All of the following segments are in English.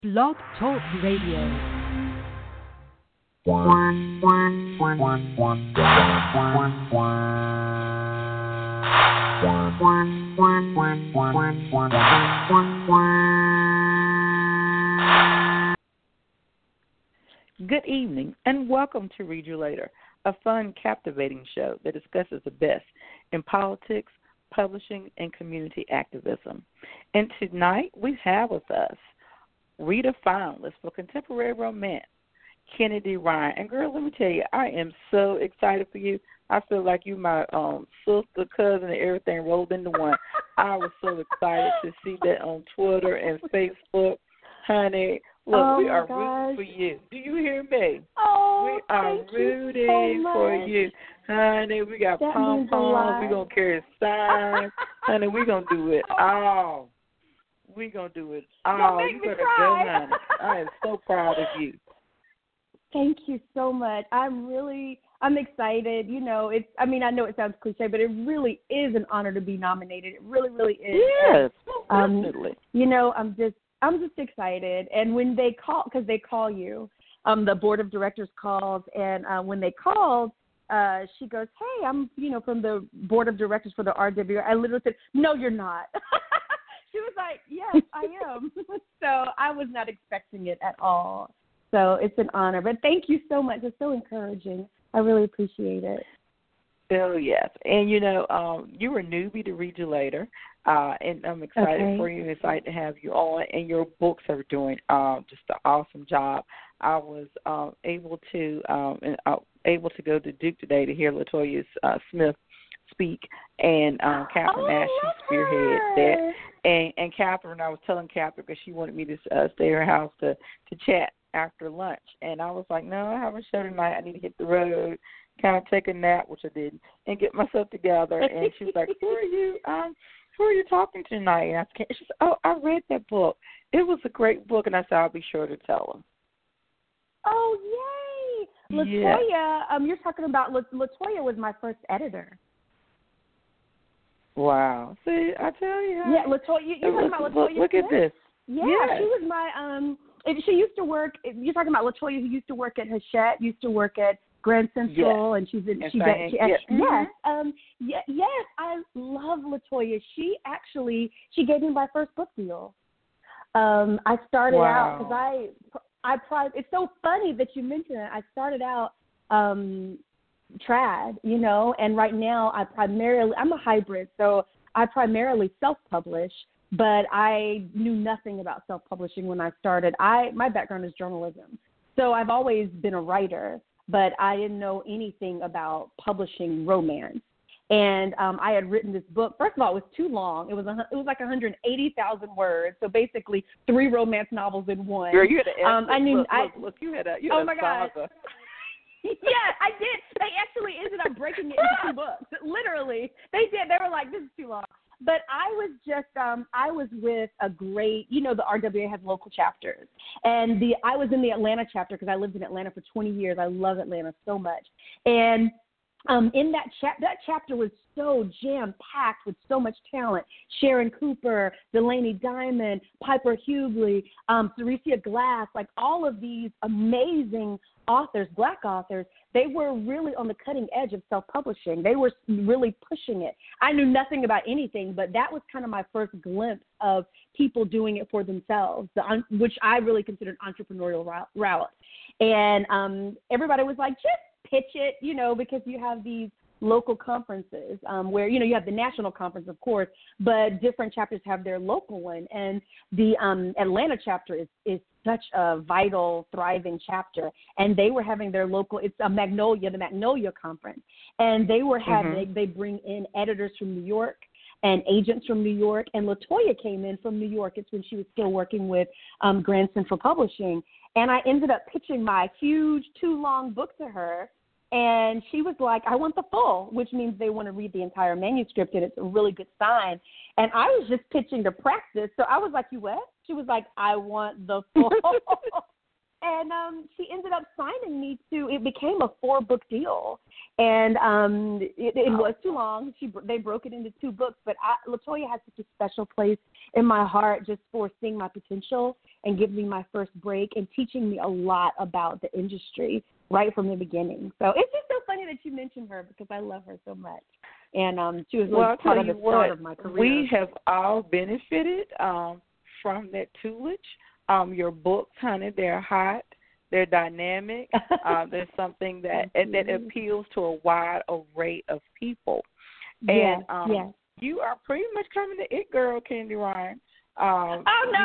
Blog Talk Radio. Good evening and welcome to Read You Later, a fun, captivating show that discusses the best in politics, publishing, and community activism. And tonight we have with us Rita finalist for Contemporary Romance, Kennedy Ryan. And girl, let me tell you, I am so excited for you. I feel like you my sister, cousin, and everything rolled into one. I was so excited to see that on Twitter and Facebook. Honey, look, we are rooting for you. Do you hear me? Oh, we are rooting for you. Honey, we got pom-poms. We're going to carry signs. Honey, we're going to do it all. We're going to do it all. You better go, honey. I am so proud of you. Thank you so much. I'm excited. You know, I know it sounds cliche, but it really is an honor to be nominated. It really, really is. Yes, definitely. You know, I'm just excited. And when they call, because they call you, the board of directors calls, and when they called, she goes, "Hey, I'm, from the board of directors for the RWA." I literally said, "No, you're not." She was like, "Yes, I am." So I was not expecting it at all. So it's an honor. But thank you so much. It's so encouraging. I really appreciate it. Oh, yes. And, you were newbie to Read You Later, and I'm excited for you and excited to have you on. And your books are doing just an awesome job. I was able to go to Duke today to hear LaToya Smith speak, and Catherine Ash, she spearheaded that. And Catherine, I was telling Catherine because she wanted me to stay at her house to chat after lunch. And I was like, no, I have a show tonight. I need to hit the road, kind of take a nap, which I did, and get myself together. And she was like, who are you talking to tonight? And she said, oh, I read that book. It was a great book. And I said, I'll be sure to tell her. Oh, yay. LaToya, you're talking about LaToya was my first editor. Wow. See, I tell you. Yeah, LaToya. You're talking about LaToya Look Smith? at this. Yeah, yes. She was my she used to work. You're talking about LaToya, who used to work at Hachette, used to work at Grand Central, and she's in. Yes, I love LaToya. She gave me my first book deal. I started out because it's so funny that you mentioned it. I started out trad, and right now I'm a hybrid, so I primarily self-publish. But I knew nothing about self-publishing when I started. My background is journalism. So I've always been a writer, but I didn't know anything about publishing romance. And I had written this book. First of all, it was too long. It was like 180,000 words. So basically 3 romance novels in one. Girl, you had look, you had a oh my saga. God. Yeah, I did. They actually ended up breaking it into 2 books. Literally. They did. They were like, this is too long. But I was with a great, the RWA has local chapters. And I was in the Atlanta chapter because I lived in Atlanta for 20 years. I love Atlanta so much. And in that chapter was so jam-packed with so much talent. Sharon Cooper, Delaney Diamond, Piper Hughley, Theresia Glass, like all of these amazing authors, Black authors. They were really on the cutting edge of self-publishing. They were really pushing it. I knew nothing about anything, but that was kind of my first glimpse of people doing it for themselves, which I really considered entrepreneurial route. And everybody was like, just pitch it, because you have these local conferences where, you have the national conference, of course, but different chapters have their local one. And the Atlanta chapter is such a vital, thriving chapter. And they were having their local, it's the Magnolia Conference. And they were having, they bring in editors from New York and agents from New York. And LaToya came in from New York. It's when she was still working with Grand Central Publishing. And I ended up pitching my huge, too long book to her. And she was like, I want the full, which means they want to read the entire manuscript, and it's a really good sign. And I was just pitching to practice. So I was like, you what? She was like, I want the full. And she ended up signing me to. It became a 4-book deal, and it was too long. They broke it into 2 books, but LaToya has such a special place in my heart just for seeing my potential and giving me my first break and teaching me a lot about the industry right from the beginning. So it's just so funny that you mentioned her because I love her so much. And she was really part of the start of my career. We have all benefited from that tutelage. Your books, honey, they're hot, they're dynamic. There's something that appeals to a wide array of people. And you are pretty much coming to it, girl, Candy Ryan. No.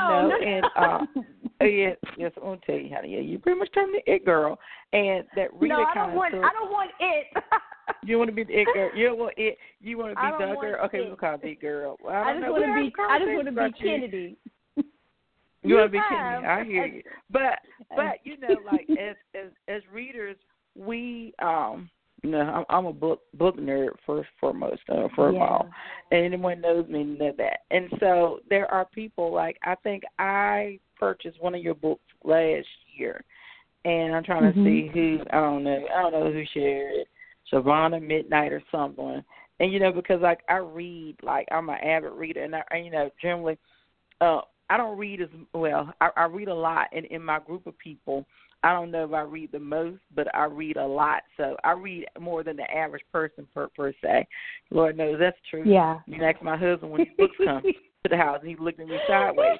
Yes, I'm gonna tell you, honey. Yeah, you pretty much coming to it, girl. And that Rita I don't want it. You want to be the it girl. You don't want it. You want to be the girl. Okay, we'll call it the girl. Well, I just want to be Kennedy. You want to be Kennedy. I hear you. But you know, like as readers, we I'm a book nerd first foremost for all, and anyone knows me know that. And so there are people like I think I purchased one of your books last year, and I'm trying to see who I don't know who shared it, Savannah Midnight or someone. And you know because like I read, like I'm an avid reader, and generally I don't read as well. I read a lot, and in my group of people, I don't know if I read the most, but I read a lot. So I read more than the average person per se. Lord knows that's true. Yeah. You can ask my husband when his books come to the house, and he looked at me sideways.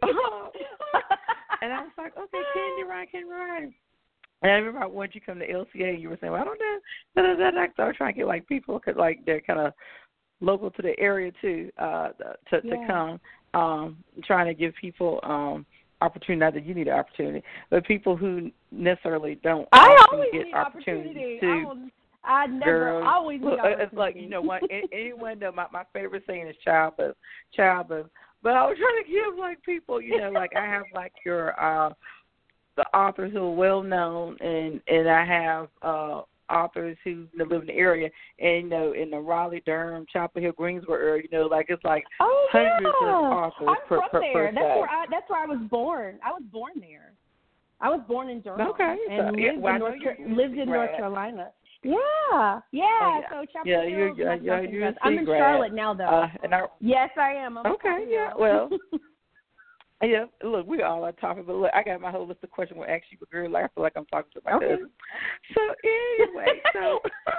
And I was like, okay, Candy Ryan. And I remember when you come to LCA, you were saying, well, I don't know. So I was trying to get like people because like they're kind of local to the area too to come. Trying to give people opportunity, not that you need an opportunity, but people who necessarily don't always get opportunity to. I never girls, always need opportunity. It's like, you know what, anyone know my favorite saying is childbirth. But I was trying to give like people, you know, like I have like your the authors who are well known and I have authors who live in the area, and you know, in the Raleigh, Durham, Chapel Hill, Greensboro area, you know, like it's like hundreds of authors I'm per from there. day. That's where I was born. I was born there. I was born in Durham. Okay. And lived in North Carolina. Yeah. So Chapel Hill. I'm in Charlotte now, though. Yes, I am. Okay. Yeah. Well. Yeah, look, we all are talking, but look, I got my whole list of questions we'll ask you, but girl, I feel like I'm talking to my cousin. So anyway, so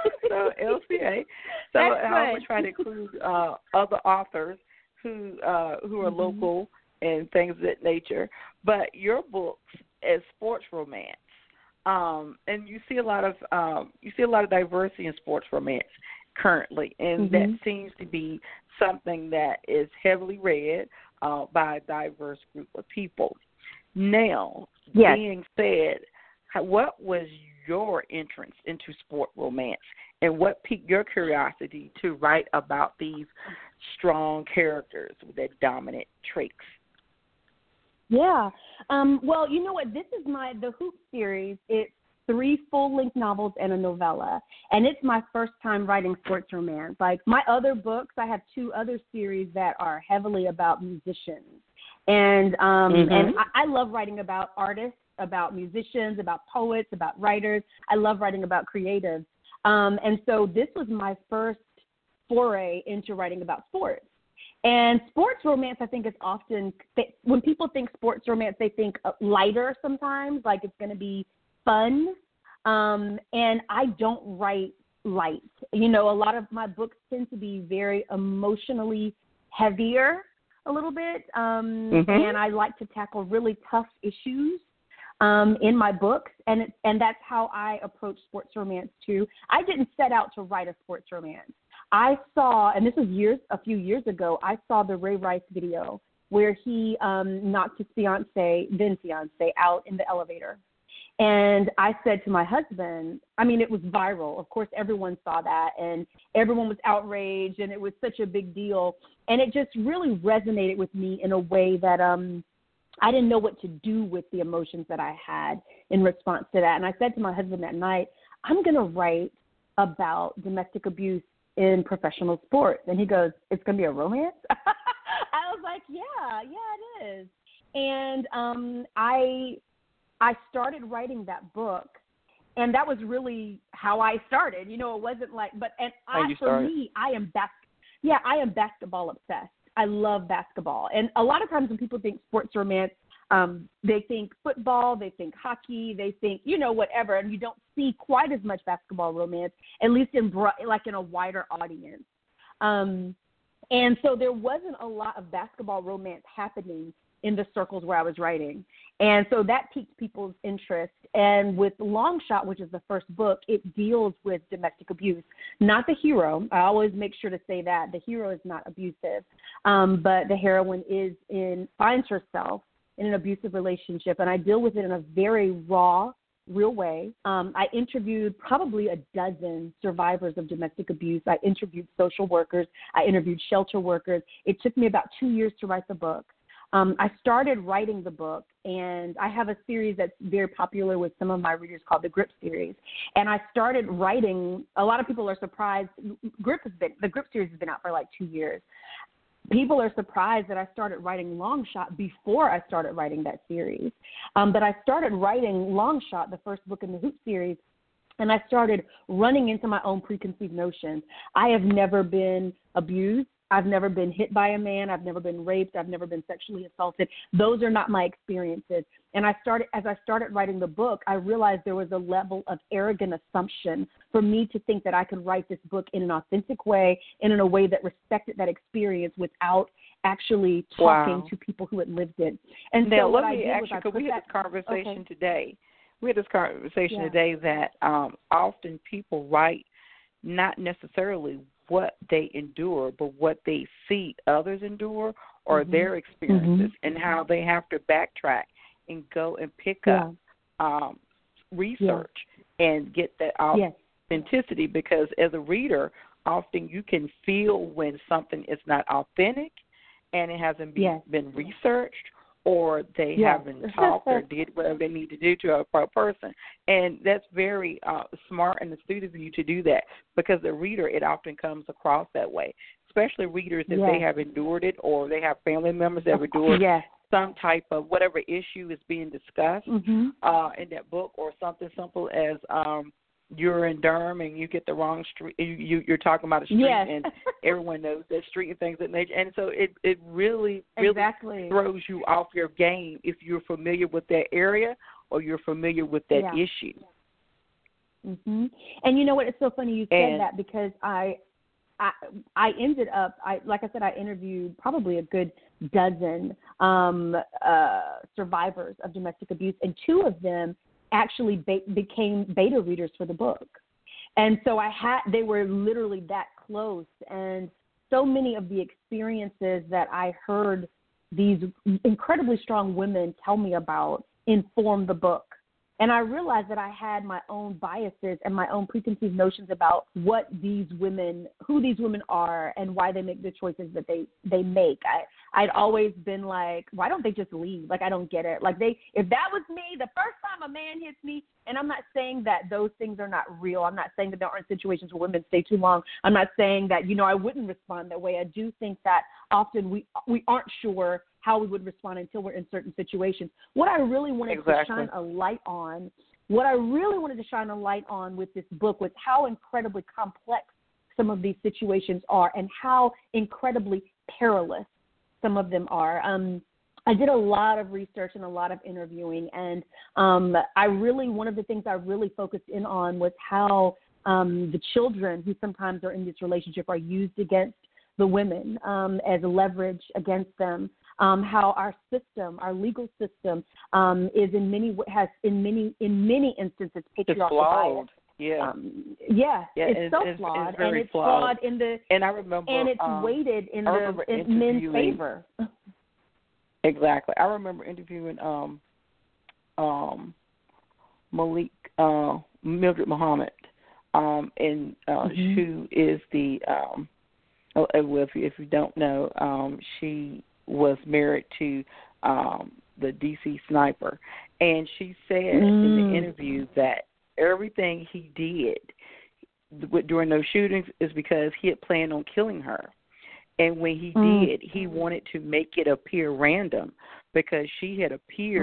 LCA. So I'm going to try to include other authors who are local and things of that nature. But your books is sports romance, and you see a lot of diversity in sports romance currently, and that seems to be something that is heavily read by a diverse group of people. Now, being said, what was your entrance into sport romance, and what piqued your curiosity to write about these strong characters with their dominant traits? Yeah. Well, you know what? This is the Hoop series. It's 3 full-length novels and a novella, and it's my first time writing sports romance. Like my other books, I have 2 other series that are heavily about musicians, and I love writing about artists, about musicians, about poets, about writers. I love writing about creatives, and so this was my first foray into writing about sports. And sports romance, I think, is often when people think sports romance, they think lighter sometimes, like it's going to be fun, and I don't write light. You know, a lot of my books tend to be very emotionally heavier a little bit, and I like to tackle really tough issues in my books, and that's how I approach sports romance too. I didn't set out to write a sports romance. I saw, and this was a few years ago, I saw the Ray Rice video where he knocked his then fiance, out in the elevator. And I said to my husband, I mean, it was viral. Of course, everyone saw that, and everyone was outraged, and it was such a big deal. And it just really resonated with me in a way that I didn't know what to do with the emotions that I had in response to that. And I said to my husband that night, I'm going to write about domestic abuse in professional sports. And he goes, it's going to be a romance? I was like, yeah, it is. And I I started writing that book, and that was really how I started. You know, it wasn't like, but for me, I am basketball obsessed. I love basketball, and a lot of times when people think sports romance, they think football, they think hockey, they think, you know, whatever, and you don't see quite as much basketball romance, at least in a wider audience. And so there wasn't a lot of basketball romance happening in the circles where I was writing. And so that piqued people's interest. And with Long Shot, which is the first book, it deals with domestic abuse. Not the hero. I always make sure to say that. The hero is not abusive. But the heroine finds herself in an abusive relationship. And I deal with it in a very raw, real way. I interviewed probably a dozen survivors of domestic abuse. I interviewed social workers. I interviewed shelter workers. It took me about 2 years to write the book. I started writing the book, and I have a series that's very popular with some of my readers called the GRIP series. And I started writing. A lot of people are surprised. The GRIP series has been out for like 2 years. People are surprised that I started writing Long Shot before I started writing that series. But I started writing Long Shot, the first book in the Hoop series, and I started running into my own preconceived notions. I have never been abused. I've never been hit by a man. I've never been raped. I've never been sexually assaulted. Those are not my experiences. And as I started writing the book, I realized there was a level of arrogant assumption for me to think that I could write this book in an authentic way and in a way that respected that experience without actually talking to people who had lived it. And now, so let me ask you, because we had this conversation today. We had this conversation today that often people write not necessarily what they endure, but what they see others endure or their experiences and how they have to backtrack and go and pick up research and get that authenticity, because as a reader, often you can feel when something is not authentic and it hasn't been researched, or they haven't talked or did whatever they need to do to a person. And that's very smart and astute of you to do that, because the reader, it often comes across that way, especially readers if they have endured it or they have family members that have endured some type of whatever issue is being discussed in that book, or something simple as you're in Durham and you get the wrong street. You're talking about a street, and everyone knows that street and things of that nature. And so it really throws you off your game if you're familiar with that area or you're familiar with that issue. And you know what? It's so funny you said that, because I ended up, like I said, I interviewed probably a good dozen survivors of domestic abuse, and 2 of them actually became beta readers for the book. And so they were literally that close. And so many of the experiences that I heard these incredibly strong women tell me about informed the book. And I realized that I had my own biases and my own preconceived notions about who these women are and why they make the choices that they make. I'd always been like, why don't they just leave? Like, I don't get it. Like, if that was me, the first time a man hits me, and I'm not saying that those things are not real. I'm not saying that there aren't situations where women stay too long. I'm not saying that, I wouldn't respond that way. I do think that often we aren't sure how we would respond until we're in certain situations. What I really wanted to shine a light on, with this book was how incredibly complex some of these situations are and how incredibly perilous some of them are. I did a lot of research and a lot of interviewing, and one of the things I really focused in on was how the children who sometimes are in this relationship are used against the women as leverage against them. How our system, our legal system, is in many instances patriarchal. It's so flawed, and it's flawed in the. And I remember, and it's weighted in men's favor. Exactly, I remember interviewing Mildred Muhammad, and who is the if you don't know, she was married to the DC sniper, and she said in the interview that everything he did during those shootings is because he had planned on killing her, and when he did, he wanted to make it appear random because she had appeared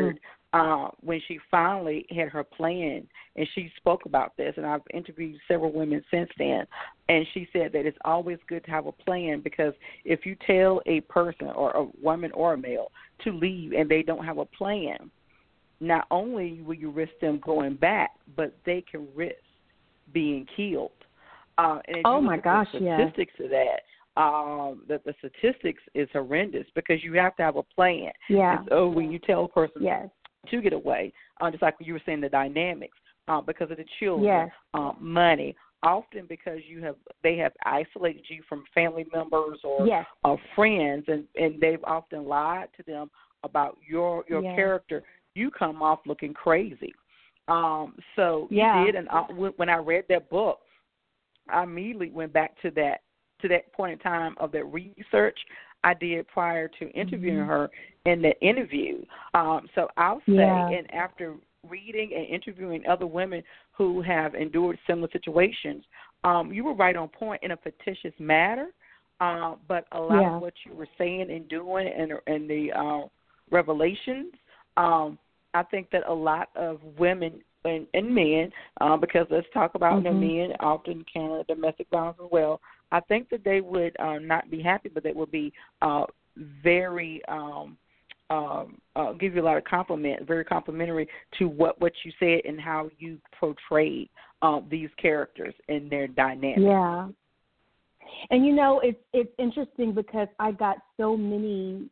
when she finally had her plan, and she spoke about this, and I've interviewed several women since then, and she said that it's always good to have a plan, because if you tell a person, or a woman or a male, to leave and they don't have a plan, not only will you risk them going back, but they can risk being killed. And if oh you my look gosh, at the statistics of that, that the statistics is horrendous, because you have to have a plan. Yeah. And so when you tell a person yes. to get away, just like you were saying, the dynamics, because of the children, yes. money, often because they have isolated you from family members or yes. Friends, and they've often lied to them about your yes. character. You come off looking crazy. So yeah. you did, and when I read that book, I immediately went back to that point in time of that research I did prior to interviewing mm-hmm. her in the interview. So I'll say, and after reading and interviewing other women who have endured similar situations, you were right on point in a fictitious matter, but a lot of what you were saying and doing and the revelations, I think that a lot of women and men, because let's talk about mm-hmm. men often encounter domestic violence as well, I think that they would not be happy, but they would be very give you a lot of compliment, very complimentary to what you said and how you portrayed these characters and their dynamics. Yeah. And it's interesting because I got so many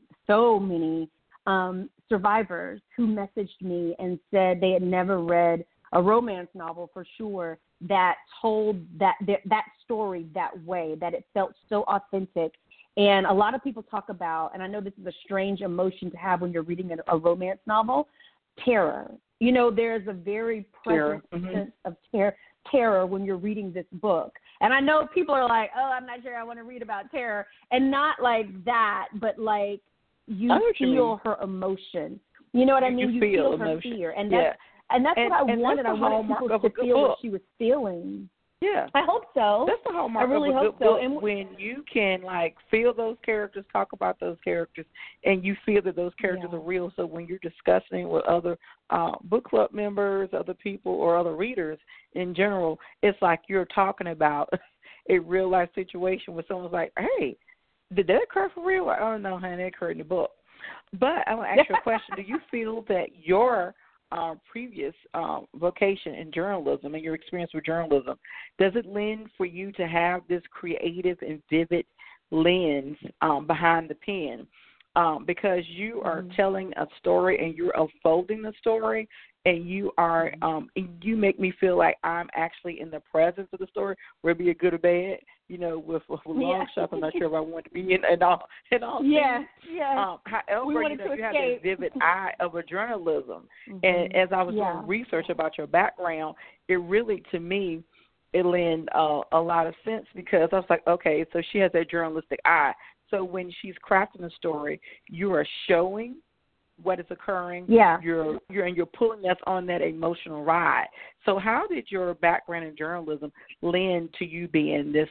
survivors who messaged me and said they had never read a romance novel for sure that told that story that way, that it felt so authentic. And a lot of people talk about, and I know this is a strange emotion to have when you're reading a romance novel, terror. There's a very present mm-hmm. sense of terror when you're reading this book. And I know people are like, oh, I'm not sure I want to read about terror. And not like that, but like you feel her emotion. You know what I mean? You feel her emotion. Fear. And that's what I wanted. I wanted people to feel what she was feeling. Yeah. I hope so. That's the hallmark I really of a hope good book, so. And when you can feel those characters, talk about those characters, and you feel that those characters are real. So when you're discussing with other book club members, other people, or other readers in general, it's like you're talking about a real life situation where someone's like, "Hey, did that occur for real?" Oh no, honey, it occurred in the book. But I want to ask you a question. Do you feel that your previous vocation in journalism and your experience with journalism, does it lend for you to have this creative and vivid lens behind the pen? Because you are telling a story and you're unfolding the story, and you are you make me feel like I'm actually in the presence of the story, whether it be a good or bad. With long shots, I'm not sure if I want to be in all. Yeah, however, you have this vivid eye of a journalism, and as I was doing research about your background, it really, to me, it lent a lot of sense, because I was like, okay, so she has that journalistic eye. So when she's crafting a story, you are showing what is occurring. Yeah. You're pulling us on that emotional ride. So how did your background in journalism lend to you being this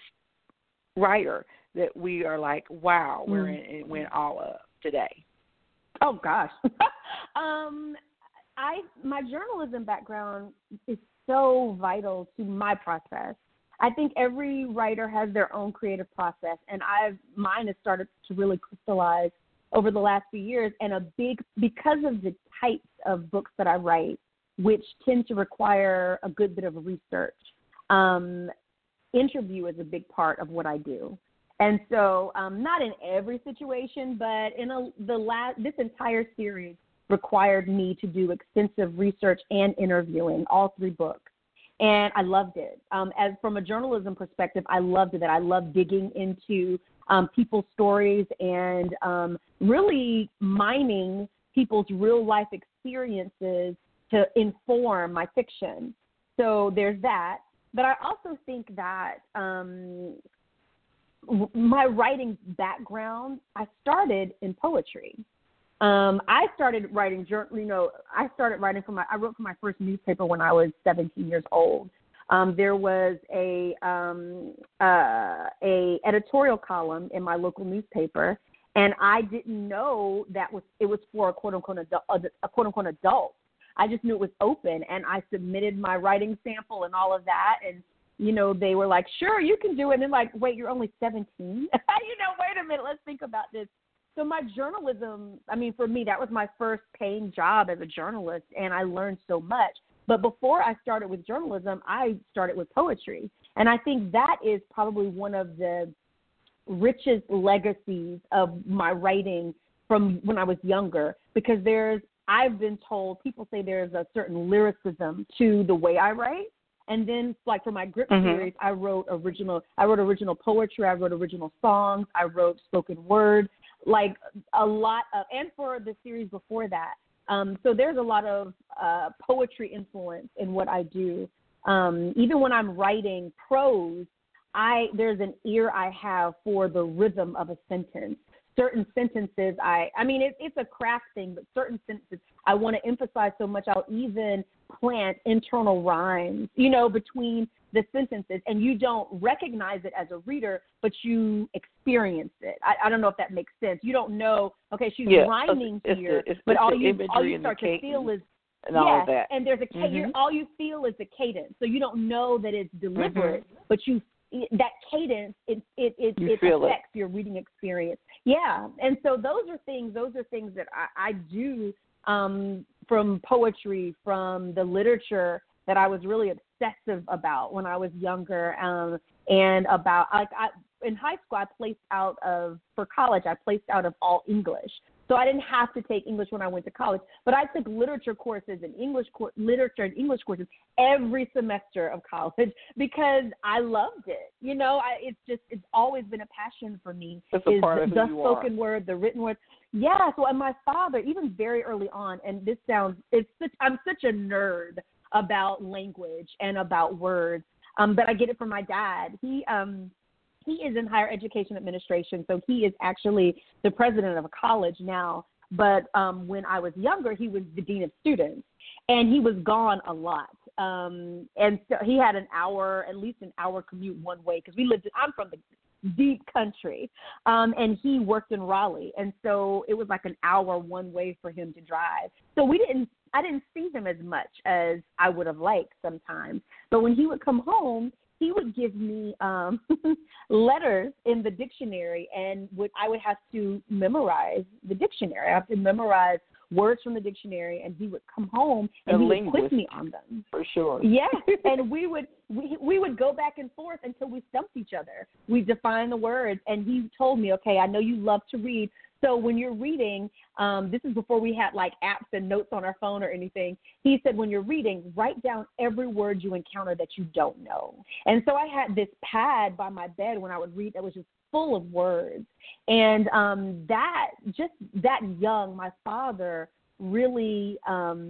writer that we are like, wow, we're in awe of today? Oh gosh. My journalism background is so vital to my process. I think every writer has their own creative process, and mine has started to really crystallize over the last few years, and because of the types of books that I write, which tend to require a good bit of research. Interview is a big part of what I do. And so not in every situation, but in this entire series required me to do extensive research and interviewing, all 3 books. And I loved it. As from a journalism perspective, I loved it. I love digging into people's stories and really mining people's real life experiences to inform my fiction. So there's that. But I also think that my writing background, I started in poetry. I started writing, I wrote for my first newspaper when I was 17 years old. There was a editorial column in my local newspaper, and I didn't know that it was for a quote unquote adult. I just knew it was open, and I submitted my writing sample and all of that, and they were like, sure, you can do it. And they're like, wait, you're only 17? Wait a minute, let's think about this. So my journalism, for me, that was my first paying job as a journalist, and I learned so much. But before I started with journalism, I started with poetry. And I think that is probably one of the richest legacies of my writing from when I was younger, because I've been told, people say there's a certain lyricism to the way I write. And then, like, for my Grip series, I wrote original poetry, I wrote original songs, I wrote spoken word, like a lot of, and for the series before that. So there's a lot of poetry influence in what I do. Even when I'm writing prose, there's an ear I have for the rhythm of a sentence. Certain sentences, it's a craft thing, but certain sentences I want to emphasize so much, I'll even plant internal rhymes, between the sentences, and you don't recognize it as a reader, but you experience it. I don't know if that makes sense. You don't know, okay, she's rhyming here, but all you start to feel is, and all of that. And there's a cadence. All you feel is the cadence. So you don't know that it's deliberate, but that cadence, it affects your reading experience. Yeah, and so those are things that I do from poetry, from the literature that I was really obsessive about when I was younger, and about, in high school, for college, I placed out of all English. So I didn't have to take English when I went to college, but I took literature courses and literature and English courses every semester of college because I loved it. It's always been a passion for me. It's a part of who the you spoken are. word, the written word. Yeah. So, and my father, even very early on, and I'm such a nerd about language and about words, but I get it from my dad. He is in higher education administration, so he is actually the president of a college now. But when I was younger, he was the dean of students, and he was gone a lot. And so he had at least an hour commute one way, because I'm from the deep country, and he worked in Raleigh, and so it was like an hour one way for him to drive. So I didn't see him as much as I would have liked sometimes. But when he would come home, he would give me letters in the dictionary, and I would have to memorize the dictionary. I have to memorize words from the dictionary, and he would come home and he would quiz me on them. For sure. Yeah, and we would go back and forth until we stumped each other. We defined the words, and he told me, okay, I know you love to read, so when you're reading, this is before we had like apps and notes on our phone or anything. He said, when you're reading, write down every word you encounter that you don't know. And so I had this pad by my bed when I would read that was just full of words. And that young, my father really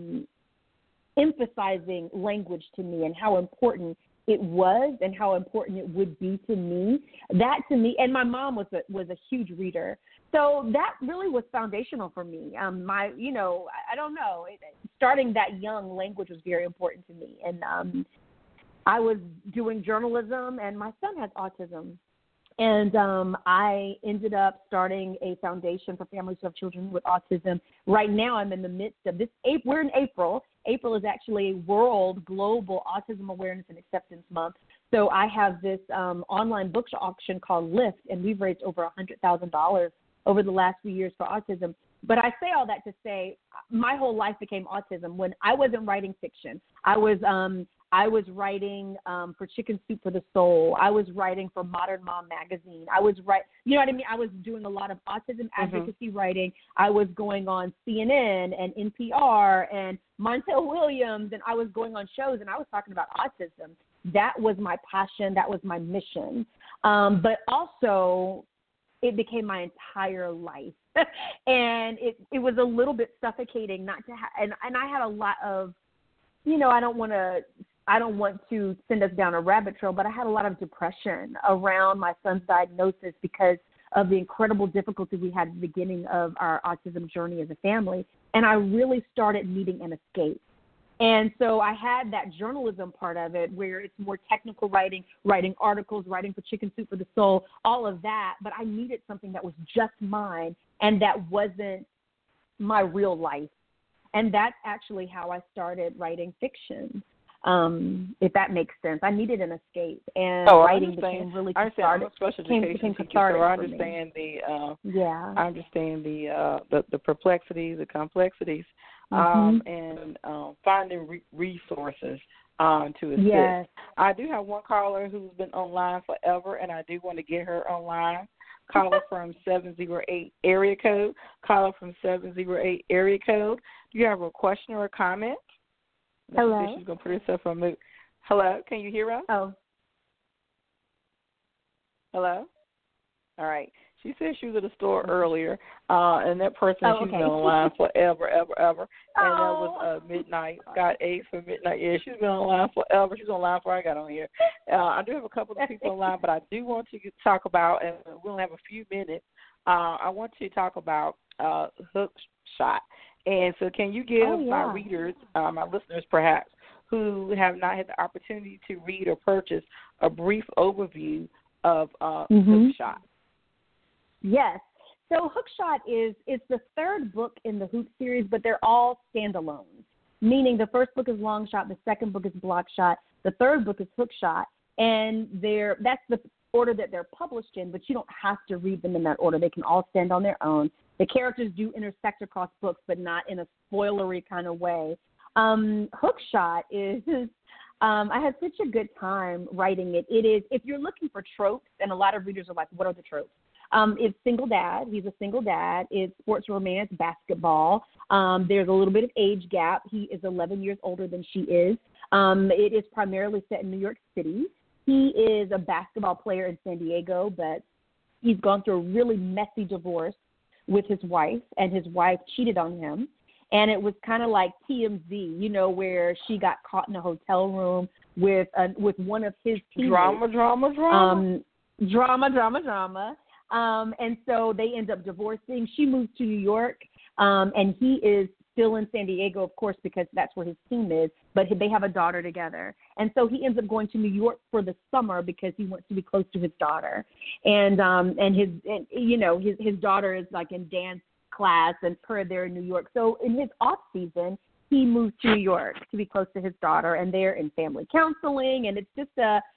emphasizing language to me and how important it was and how important it would be to me. That to me, and my mom was a huge reader. So that really was foundational for me. I don't know, starting that young, language was very important to me. And I was doing journalism, and my son has autism. And I ended up starting a foundation for families who have children with autism. Right now, I'm in the midst of this. We're in April. April is actually World Global Autism Awareness and Acceptance Month. So I have this online book auction called Lift, and we've raised over $100,000 over the last few years for autism. But I say all that to say my whole life became autism when I wasn't writing fiction. I was writing for Chicken Soup for the Soul. I was writing for Modern Mom magazine. I was I was doing a lot of autism advocacy writing. I was going on CNN and NPR and Montel Williams, and I was going on shows, and I was talking about autism. That was my passion. That was my mission. But also, it became my entire life. And it was a little bit suffocating not to have, and I had a lot of, I don't want to send us down a rabbit trail, but I had a lot of depression around my son's diagnosis because of the incredible difficulty we had at the beginning of our autism journey as a family. And I really started needing an escape. And so I had that journalism part of it where it's more technical writing articles, writing for Chicken Soup for the Soul, all of that. But I needed something that was just mine and that wasn't my real life. And that's actually how I started writing fiction, if that makes sense. I needed an escape, and writing became really cathartic. I'm a special education teacher, so I understand I understand the perplexities, the complexities, and finding resources to assist. Yes. I do have one caller who's been online forever, and I do want to get her online. Caller from 708 area code. Caller from 708 area code. Do you have a question or a comment? Hello. She's going to put herself on mute. Hello. Can you hear us? Oh. Hello. All right. She said she was at the store earlier, and that person, she's been online forever, ever. And that was midnight. Scott 8 for midnight. Yeah, she's been online forever. She's online before I got on here. I do have a couple of people online, but I do want to talk about, and we'll have a few minutes, I want to talk about Hook Shot. And so can you give my readers, my listeners perhaps, who have not had the opportunity to read or purchase, a brief overview of Hook Shot? Yes. So Hookshot is the third book in the Hoop series, but they're all standalones, meaning the first book is Long Shot, the second book is Block Shot, the third book is Hookshot, and that's the order that they're published in, but you don't have to read them in that order. They can all stand on their own. The characters do intersect across books, but not in a spoilery kind of way. Hookshot is I had such a good time writing it. It is, if you're looking for tropes, and a lot of readers are like, what are the tropes? It's single dad. He's a single dad. It's sports romance, basketball. There's a little bit of age gap. He is 11 years older than she is. It is primarily set in New York City. He is a basketball player in San Diego, but he's gone through a really messy divorce with his wife, and his wife cheated on him. And it was kind of like TMZ, where she got caught in a hotel room with one of his teammates. Drama. And so they end up divorcing. She moves to New York, and he is still in San Diego, of course, because that's where his team is, but they have a daughter together. And so he ends up going to New York for the summer because he wants to be close to his daughter. And his daughter is like in dance class and there in New York. So in his off season, he moves to New York to be close to his daughter, and they're in family counseling, and it's just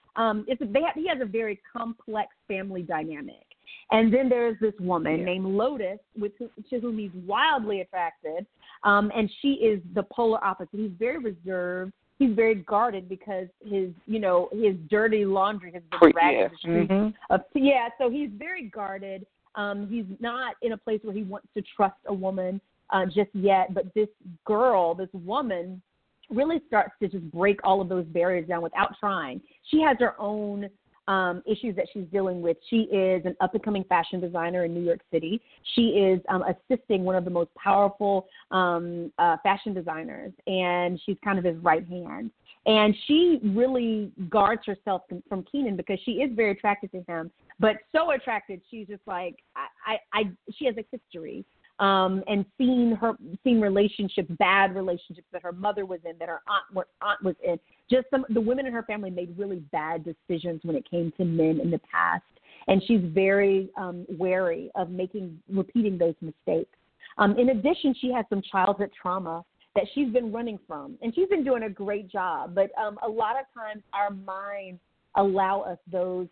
he has a very complex family dynamic. And then there's this woman named Lotus, to whom he's wildly attracted, and she is the polar opposite. He's very reserved. He's very guarded because his dirty laundry has been dragged to the streets. So he's very guarded. He's not in a place where he wants to trust a woman just yet. But this woman, really starts to just break all of those barriers down without trying. She has her own issues that she's dealing with. She is an up-and-coming fashion designer in New York City. She is assisting one of the most powerful fashion designers, and she's kind of his right hand. And she really guards herself from Keenan because she is very attracted to him, but so attracted, she's just like, she has a history. And seen relationships, bad relationships that her mother was in, that her aunt was in. Just the women in her family made really bad decisions when it came to men in the past, and she's very wary of repeating those mistakes. In addition, she has some childhood trauma that she's been running from, and she's been doing a great job. But a lot of times, our minds allow us those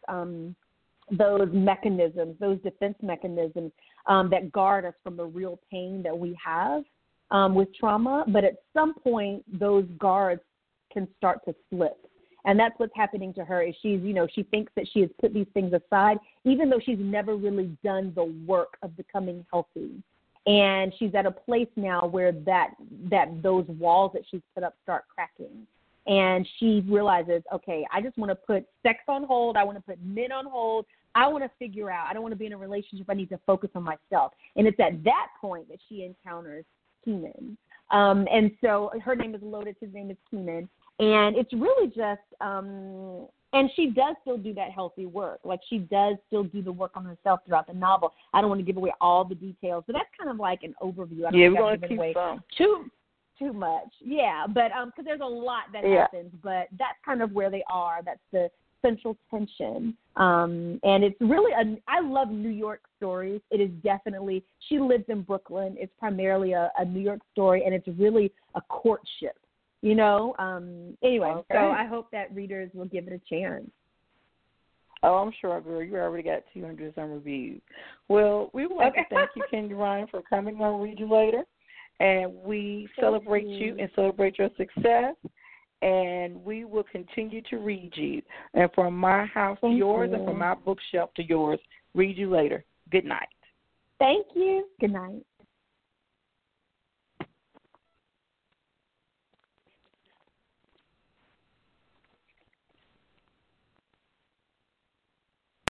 mechanisms, those defense mechanisms that guard us from the real pain that we have with trauma. But at some point, those guards can start to slip. And that's what's happening to her is she thinks that she has put these things aside, even though she's never really done the work of becoming healthy. And she's at a place now where those walls that she's put up start cracking. And she realizes, okay, I just want to put sex on hold. I want to put men on hold. I want to figure out. I don't want to be in a relationship. I need to focus on myself. And it's at that point that she encounters Keenan. And so her name is Lotus. His name is Keenan. And it's really just and she does still do that healthy work. Like, she does still do the work on herself throughout the novel. I don't want to give away all the details, but that's kind of like an overview. I don't we're going to keep away too much. Yeah, but because there's a lot that happens, but that's kind of where they are. That's central tension. And it's really I love New York stories. It is definitely, she lives in Brooklyn. It's primarily a New York story, and it's really a courtship, Anyway, okay. So I hope that readers will give it a chance. Oh, I'm sure, girl. You already got 200 some reviews. Well, we would like to thank you, Kendi Ryan, for coming on Read You Later. And we celebrate you and celebrate your success. And we will continue to read you. And from my house to yours and from my bookshelf to yours, Read You Later. Good night. Thank you. Good night.